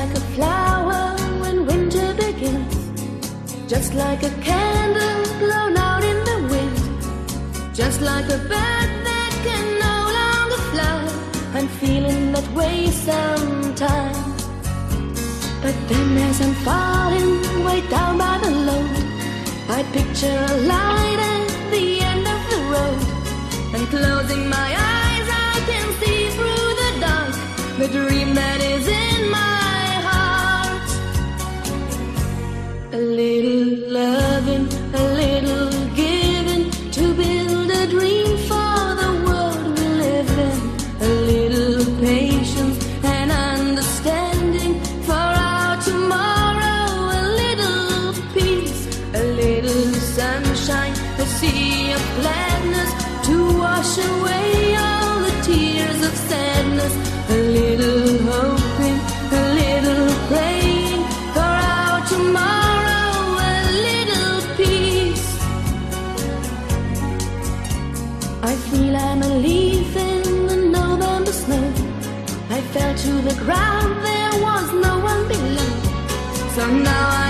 like a flower when winter begins, just like a candle blown out in the wind, just like a bird that can no longer fly. I'm feeling that way sometimes. But then as I'm falling way down by the load, I picture a light at the end of the road, and closing my eyes I can see through the dark the dream that is in my heart. A little loving, a little giving, to build a dream for the world we live in. A little patience and understanding for our tomorrow. A little peace, a little sunshine, a sea of gladness to wash away all the tears of sadness. A little hoping, a little praying for our tomorrow. A little peace. I feel I'm a leaf in the November snow. I fell to the ground, there was no one below. So now I